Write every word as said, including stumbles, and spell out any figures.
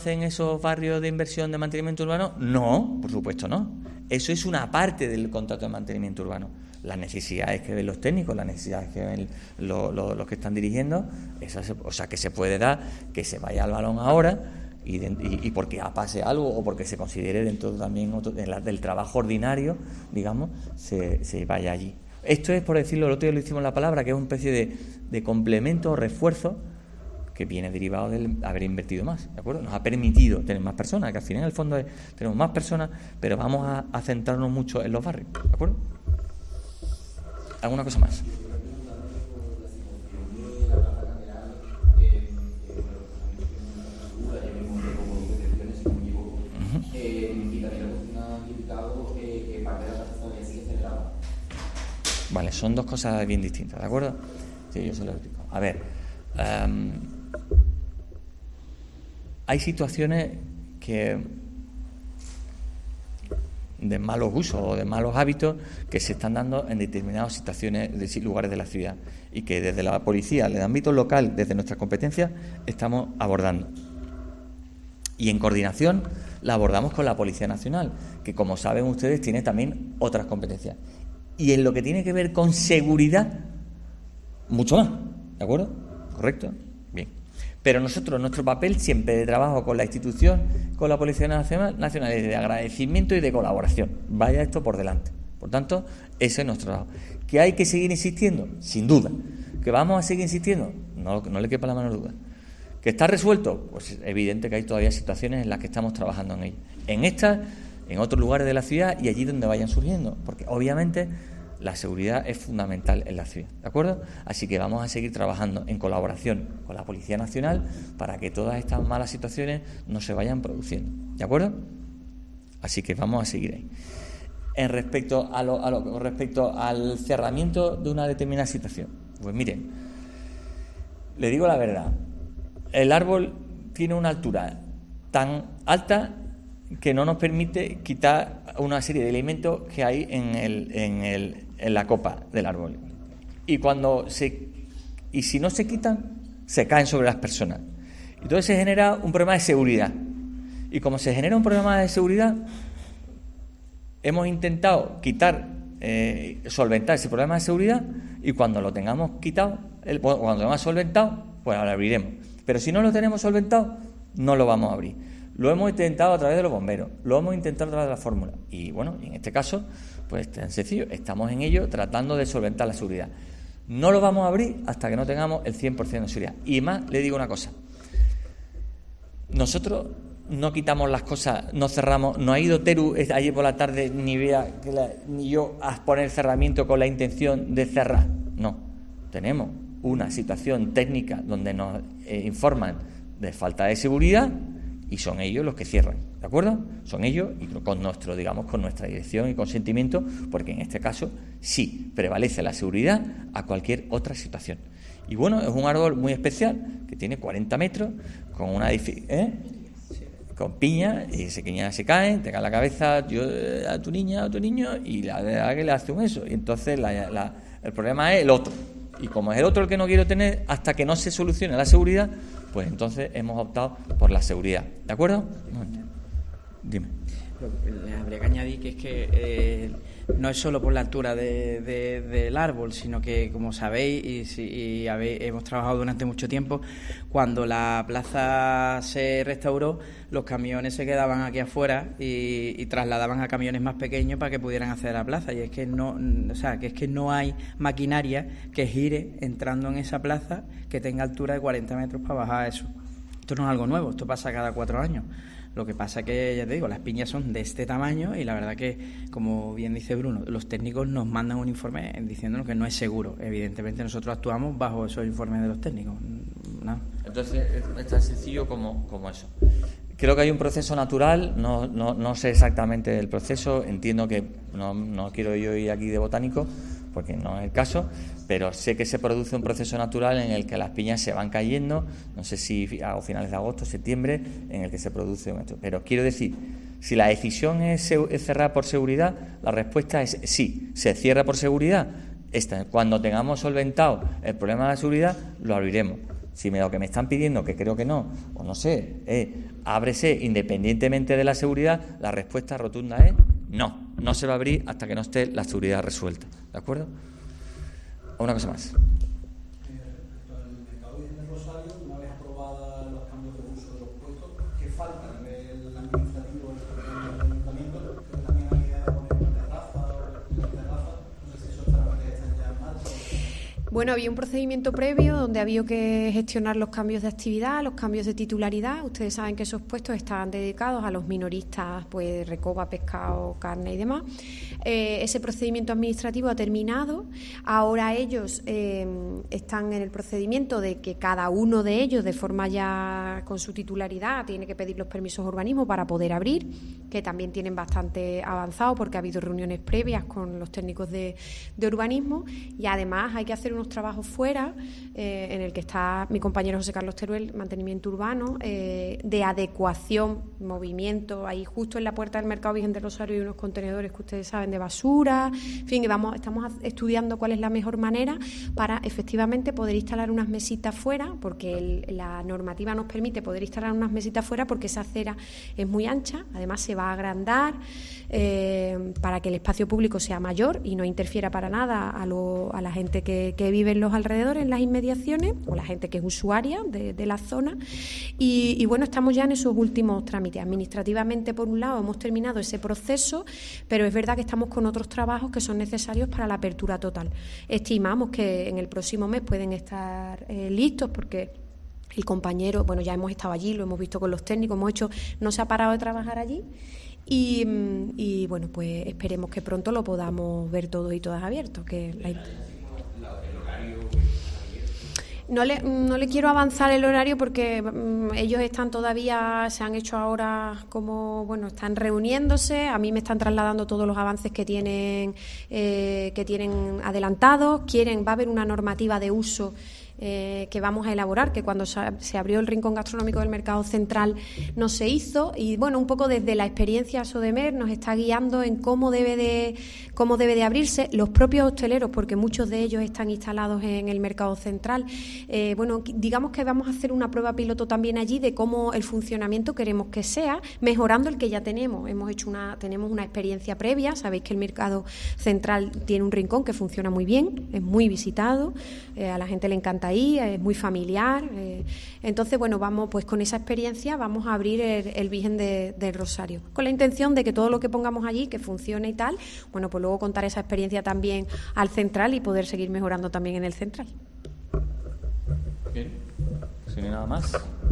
hacen esos barrios de inversión de mantenimiento urbano? No, por supuesto no. Eso es una parte del contrato de mantenimiento urbano. Las necesidades que ven los técnicos, las necesidades que ven lo, lo, los que están dirigiendo, eso se, o sea, que se puede dar, que se vaya al balón ahora y, de, y, y porque pase algo o porque se considere dentro también otro, de la, del trabajo ordinario, digamos, se, se vaya allí. Esto es, por decirlo, el otro día lo hicimos la palabra, que es una especie de, de complemento o refuerzo que viene derivado de haber invertido más, ¿de acuerdo? Nos ha permitido tener más personas, que al final en el fondo es, tenemos más personas, pero vamos a, a centrarnos mucho en los barrios, ¿de acuerdo? ¿Alguna cosa más? Vale, son dos cosas bien distintas, ¿de acuerdo? Sí, yo se lo explico. A ver, um, hay situaciones que de malos usos o de malos hábitos que se están dando en determinadas situaciones de lugares de la ciudad y que desde la policía, desde el ámbito local, desde nuestras competencias, estamos abordando. Y en coordinación la abordamos con la Policía Nacional, que como saben ustedes tiene también otras competencias. Y en lo que tiene que ver con seguridad, mucho más, ¿de acuerdo? ¿Correcto? Bien. Pero nosotros, nuestro papel siempre de trabajo con la institución, con la Policía Nacional, nacional es de agradecimiento y de colaboración. Vaya esto por delante. Por tanto, ese es nuestro trabajo. ¿Que hay que seguir insistiendo? Sin duda. ¿Que vamos a seguir insistiendo? No, no le quepa la menor duda. ¿Que está resuelto? Pues es evidente que hay todavía situaciones en las que estamos trabajando en ello. En estas, en otros lugares de la ciudad y allí donde vayan surgiendo. Porque obviamente la seguridad es fundamental en la ciudad, ¿de acuerdo? Así que vamos a seguir trabajando en colaboración con la Policía Nacional para que todas estas malas situaciones no se vayan produciendo, ¿de acuerdo? Así que vamos a seguir ahí. En respecto a lo, a lo respecto al cerramiento de una determinada situación, pues miren, le digo la verdad, el árbol tiene una altura tan alta que no nos permite quitar una serie de elementos que hay en el, en el en la copa del árbol. Y cuando se y si no se quitan, se caen sobre las personas. Entonces se genera un problema de seguridad. Y como se genera un problema de seguridad, hemos intentado quitar, eh, solventar ese problema de seguridad, y cuando lo tengamos quitado, el, cuando lo tengamos solventado, pues lo abriremos. Pero si no lo tenemos solventado, no lo vamos a abrir. Lo hemos intentado a través de los bomberos, lo hemos intentado a través de la fórmula. Y bueno, en este caso, pues tan sencillo, estamos en ello tratando de solventar la seguridad. No lo vamos a abrir hasta que no tengamos el cien por ciento de seguridad. Y más, le digo una cosa. Nosotros no quitamos las cosas, no cerramos. No ha ido Teru ayer por la tarde ni vea que la, ni yo a poner cerramiento con la intención de cerrar. No. Tenemos una situación técnica donde nos eh, informan de falta de seguridad y son ellos los que cierran, ¿de acuerdo? Son ellos y con nuestro, digamos, con nuestra dirección y consentimiento, porque en este caso sí prevalece la seguridad a cualquier otra situación. Y bueno, es un árbol muy especial que tiene cuarenta metros, con una ¿eh? con piña, y ese piña se caen, te cae la cabeza yo, a tu niña o a tu niño, y la verdad que le hace un eso. Y entonces la, la, el problema es el otro. Y como es el otro el que no quiero tener, hasta que no se solucione la seguridad, pues entonces hemos optado por la seguridad. ¿De acuerdo? Dime. Le habría que añadir que es que eh, no es solo por la altura de, de, del árbol, sino que, como sabéis, y, si, y habéis, hemos trabajado durante mucho tiempo, cuando la plaza se restauró, los camiones se quedaban aquí afuera y, y trasladaban a camiones más pequeños para que pudieran acceder a la plaza. Y es que no, o sea, que es que no hay maquinaria que gire entrando en esa plaza que tenga altura de cuarenta metros para bajar eso. Esto no es algo nuevo, esto pasa cada cuatro años. Lo que pasa que, ya te digo, las piñas son de este tamaño y la verdad que, como bien dice Bruno, los técnicos nos mandan un informe diciéndonos que no es seguro. Evidentemente nosotros actuamos bajo esos informes de los técnicos. ¿No? Entonces es tan sencillo como, como eso. Creo que hay un proceso natural, no, no, no sé exactamente el proceso, entiendo que no, no quiero yo ir aquí de botánico, porque no es el caso, pero sé que se produce un proceso natural en el que las piñas se van cayendo, no sé si a finales de agosto, septiembre, en el que se produce esto. Pero quiero decir, si la decisión es, es cerrar por seguridad, la respuesta es sí, se cierra por seguridad. Esta, cuando tengamos solventado el problema de la seguridad, lo abriremos. Si me, lo que me están pidiendo, que creo que no, o no sé, es ábrese independientemente de la seguridad, la respuesta rotunda es no, no se va a abrir hasta que no esté la seguridad resuelta, ¿de acuerdo? Una cosa más. Bueno, había un procedimiento previo donde había que gestionar los cambios de actividad, los cambios de titularidad. Ustedes saben que esos puestos están dedicados a los minoristas, pues recoba, pescado, carne y demás. Eh, ese procedimiento administrativo ha terminado. Ahora ellos eh, están en el procedimiento de que cada uno de ellos, de forma ya con su titularidad, tiene que pedir los permisos de urbanismo para poder abrir, que también tienen bastante avanzado porque ha habido reuniones previas con los técnicos de, de urbanismo, y además hay que hacer unos trabajos fuera, eh, en el que está mi compañero José Carlos Teruel, mantenimiento urbano, eh, de adecuación, movimiento. Ahí justo en la puerta del Mercado Virgen de Rosario hay unos contenedores que ustedes saben de basura. En fin, que vamos, estamos estudiando cuál es la mejor manera para efectivamente poder instalar unas mesitas fuera, porque el, la normativa nos permite poder instalar unas mesitas fuera, porque esa acera es muy ancha, además se va a agrandar eh, para que el espacio público sea mayor y no interfiera para nada a, lo, a la gente que, que vive en los alrededores, en las inmediaciones, o la gente que es usuaria de, de la zona. Y, y bueno, estamos ya en esos últimos trámites. Administrativamente, por un lado, hemos terminado ese proceso, pero es verdad que estamos con otros trabajos que son necesarios para la apertura total. Estimamos que en el próximo mes pueden estar eh, listos, porque el compañero, bueno, ya hemos estado allí, lo hemos visto con los técnicos, hemos hecho, no se ha parado de trabajar allí. Y, y bueno, pues esperemos que pronto lo podamos ver todos y todas abiertos, que la... No le, no le quiero avanzar el horario porque um, ellos están todavía, se han hecho ahora como, bueno, están reuniéndose, a mí me están trasladando todos los avances que tienen, eh, que tienen adelantados, quieren, va a haber una normativa de uso Eh, que vamos a elaborar, que cuando se abrió el rincón gastronómico del Mercado Central no se hizo, y bueno, un poco desde la experiencia Sodemer nos está guiando en cómo debe de cómo debe de abrirse. Los propios hosteleros, porque muchos de ellos están instalados en el Mercado Central, eh, bueno, digamos que vamos a hacer una prueba piloto también allí de cómo el funcionamiento queremos que sea, mejorando el que ya tenemos. Hemos hecho una tenemos una experiencia previa, sabéis que el Mercado Central tiene un rincón que funciona muy bien, es muy visitado, eh, a la gente le encanta ahí, es muy familiar, eh, entonces bueno, vamos pues con esa experiencia vamos a abrir el, el Virgen de, del Rosario, con la intención de que todo lo que pongamos allí, que funcione y tal, bueno, pues luego contar esa experiencia también al Central y poder seguir mejorando también en el Central. Bien, si no hay nada más.